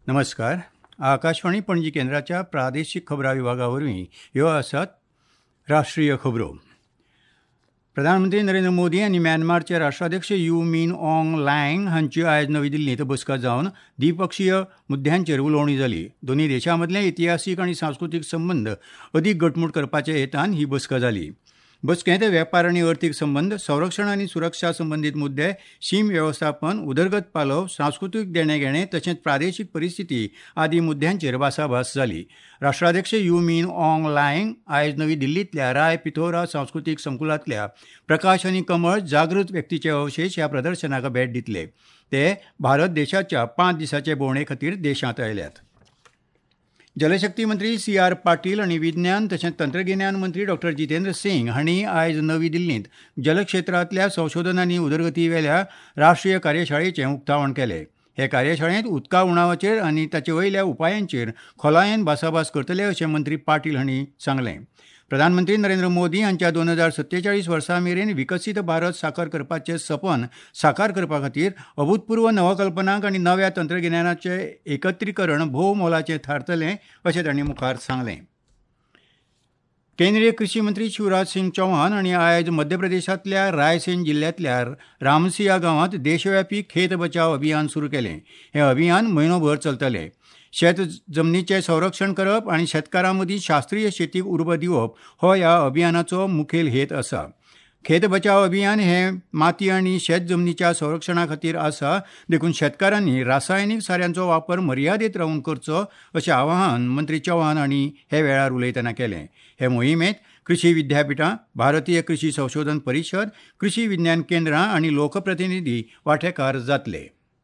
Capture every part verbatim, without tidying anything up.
नमस्कार. आकाशवाणी पणजी केंद्राच्या प्रादेशीक खबरां विभागा वरवीं ह्यो आसात राष्ट्रीय खबरो. प्रधानमंत्री नरेंद्र मोदी आनी म्यानमारचे राष्ट्राध्यक्ष यू मिन ऑंग लायंग हांची आयज नवी दिल्लींत बसका जावन द्विपक्षीय मुद्द्यांचेर उलोवणी जाली. दोनूय देशां मदले इतिहासीक आनी सांस्कृतीक संबंद अदीक घटमूट करपाचे हेतान ही बसका जाली. बसकेंत वेपार आनी अर्थीक संबंद, संरक्षण आनी सुरक्षा संबंदीत मुद्दे, सीम वेवस्थापन, उदरगत पालव, सांस्कृतीक देणेघेणे तशेंच प्रादेशीक परिस्थिती आदी मुद्द्यांचेर भासाभास जाली. राष्ट्राध्यक्ष यू मिन ऑंग लायंग आयज नवी दिल्लींतल्या राय पिथोरा सांस्कृतीक संकुलांतल्या प्रकाश आनी कमळ जागृत व्यक्तीचे अवशेश ह्या प्रदर्शनाक भेट दितले. ते भारत देशाच्या पांच दिसांचे भोंवडे खातीर देशांत आयल्यात. जलशक्ती मंत्री सी आर पाटील आनी विज्ञान तशेंच तंत्रगिन्यान मंत्री डॉक्टर जितेंद्र सिंग हांणी आयज नवी दिल्लींत जल क्षेत्रांतल्या संशोधन आनी उदरगती वेल्या राष्ट्रीय कार्यशाळेचें उक्तावण केलें. हे कार्यशाळेंत उदका उणावाचेर आनी ताचे वयल्या उपायांचेर खोलायेन भासाभास करतले अशें मंत्री पाटील हांणी सांगलें. प्रधानमंत्री नरेंद्र मोदी हांच्या दोन हजार सत्तेचाळीस वर्सा मेरेन विकसीत भारत साकार करपाचें सपन साकार करपा खातीर अभूतपूर्व नवकल्पनांक आनी नव्या तंत्रगिन्यानाचें एकत्रीकरण भोव मोलाचें थारतलें अशें तांणी मुखार सांगलें. केंद्रीय कृषी मंत्री शिवराज सिंग चौहान हांणी आयज मध्य प्रदेशांतल्या रायसेन जिल्ल्यांतल्या रामसिया गांवांत देशव्यापी खेत बचाव अभियान सुरू केलें. हें अभियान म्हयनोभर चलतलें. शेत जमनीचें संरक्षण करप आनी शेतकारां मदीं शास्त्रीय शेतीक उर्बा दिवप हो ह्या अभियानाचो मुखेल हेत आसा. खेत बचाव अभियान हे माती आनी शेत जमनीच्या संरक्षणा खातीर आसा, देखून शेतकारांनी रासायनीक साऱ्यांचो वापर मर्यादीत रावन करचो अशें आवाहन मंत्री चौहान हांणी हे वेळार उलयतना केलें. हे मोहिमेंत कृषी विद्यापिठां, भारतीय कृषी संशोधन परिशद, कृषी विज्ञान केंद्रां आनी लोकप्रतिनिधी वांटेकार जातले.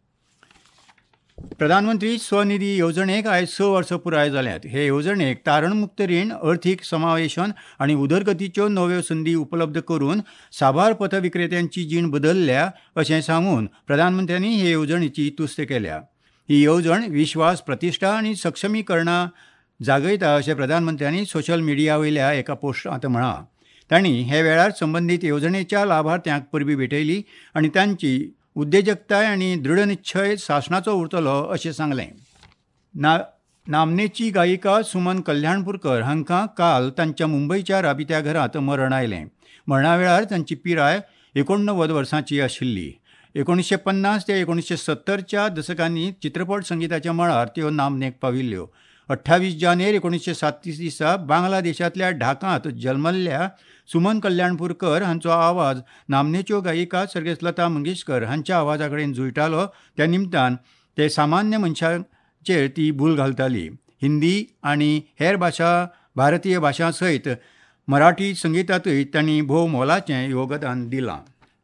प्रधानमंत्री स्वनिधी येवजणेक आयज स वर्सां पुराय जाल्यात. हे येवजणेक तारणमुक्त रीण, अर्थीक समावेशन आनी उदरगतीच्यो नव्यो संदी उपलब्ध करून साबार पथविक्रेत्यांची जीण बदलल्या अशें सांगून प्रधानमंत्र्यांनी हे येवजणेची तुस्त केल्या. ही येवजण विश्वास, प्रतिश्ठा आनी सक्षमीकरणा जागयता अशें प्रधानमंत्र्यांनी सोशल मिडिया वयल्या एका पोस्टांत म्हळां. तांणी हे वेळार संबंदीत येवजणेच्या लाभार्थ्यांक परबीं भेटयली आनी तांची उद्देजकताय आनी दृढनिश्चय शासनाचो उरतलो अशें सांगलें. ना नामनेची गायिका सुमन कल्याणपूरकर हांकां काल तांच्या मुंबयच्या राबित्या घरांत मरण आयलें. मरणा वेळार तांची पिराय एकोणव्वद वर्सांची आशिल्ली. एकोणीशे पन्नास ते एकोणीशे सत्तरच्या दशकांनी चित्रपट संगीताच्या मळार त्यो नामनेक पाविल्ल्यो. अठ्ठावीस जानेर एकोणीशे साततीस दिसा बांगलादेशांतल्या ढाकांत जल्मल्ल्या सुमन कल्याणपूरकर हांचो आवाज नामनेच्यो गायिका सर्गेस्त लता मंगेशकर हांच्या आवाजा कडेन जुळटालो. त्या निमतान ते सामान्य मनशाचेर ती भूल घालताली. हिंदी आनी हेर भाशा भारतीय भाशां सयत मराठी संगितांतूय तांणी भोव मोलाचें योगदान दिलां.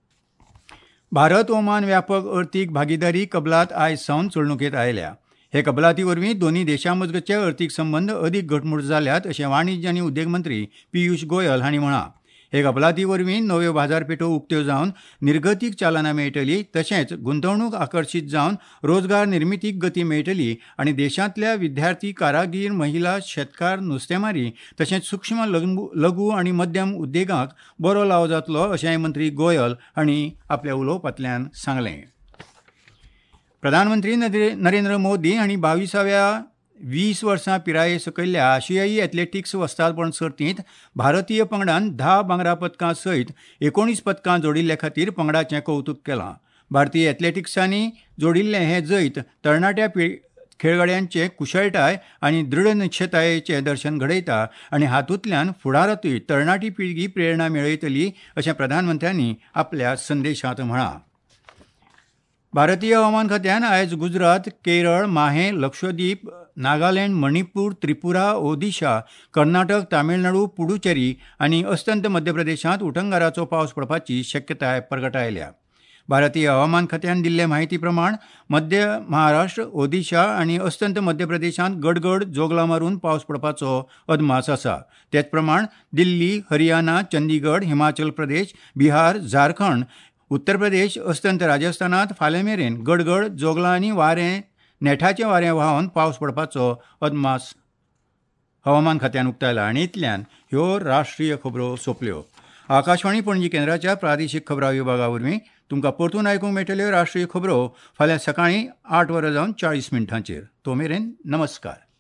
भारत ओमान व्यापक अर्थीक भागीदारी कबलात आयज सावन चलणुकेंत आयल्या. हे कबलाती वरवीं दोनूय देशां मजगतचे अर्थीक संबंद अदीक घटमूट जाल्यात अशें वाणिज्य आनी उद्देग मंत्री पियुष गोयल हांणी म्हळां. हे कबलाती वरवीं नव्यो बाजारपेठो उक्त्यो जावन निर्गतीक चालना मेळटली, तशेंच गुंतवणूक आकर्शीत जावन रोजगार निर्मितीक गती मेळटली आनी देशांतल्या विद्यार्थी, कारागीर, महिला, शेतकार, नुस्तेमारी तशेंच सूक्ष्म लघु आनी मध्यम उद्देगांक बरो लाव जातलो अशेंय मंत्री गोयल हांणी आपल्या उलोवपांतल्यान सांगलें. प्रधानमंत्री नरेंद्र मोदी हांणी बावीसाव्या वीस वर्सां पिराये सकयल्ल्या आशियाई एथलेटिक्स वस्तादपण सर्तींत भारतीय पंगडान धा भांगरा पदकां सयत एकोणीस पदकां जोडिल्ले खातीर पंगडाचें कौतुक केलां. भारतीय एथलेटिक्सांनी जोडिल्लें हें जैत तरणाट्या खेळगड्यांचे कुशळटाय आनी दृढनिश्चयतायेचें दर्शन घडयता आनी हातूंतल्यान फुडारातूय तरणाटी पिळगी प्रेरणा मेळयतली अशें प्रधानमंत्र्यांनी आपल्या संदेशांत म्हळां. भारतीय हवामान खात्यान आयज गुजरात, केरळ, माहे, लक्षद्वीप, नागालँड, मणिपूर, त्रिपुरा, ओदिशा, कर्नाटक, तामिळनाडू, पुडुचेरी आनी अस्तंत मध्य प्रदेशांत उटंगाराचो पावस पडपाची शक्यताय परगटायल्या. भारतीय हवामान खात्यान दिल्ले म्हायती प्रमाण मध्य महाराष्ट्र, ओदिशा आनी अस्तंत मध्य प्रदेशांत गडगड जोगला मारून पावस पडपाचो अदमास आसा. तेच प्रमाण दिल्ली, हरियाणा, चंदीगड, हिमाचल प्रदेश, बिहार, झारखंड, उत्तर प्रदेश, अस्तंत राजस्थानांत फाल्यां मेरेन गडगड जोगला आनी वारें नेठाचें वारें व्हांवन पावस पडपाचो अदमास हवामान खात्यान उक्तायला. आनी इतल्यान ह्यो राष्ट्रीय खबरो सोंपल्यो. आकाशवाणी पणजी केंद्राच्या प्रादेशीक खबरां विभागा वरवीं तुमकां परतून आयकूंक मेळटल्यो राष्ट्रीय खबरो फाल्यां सकाळीं आठ वरां जावन चाळीस मिनटांचेर. तो मेरेन नमस्कार.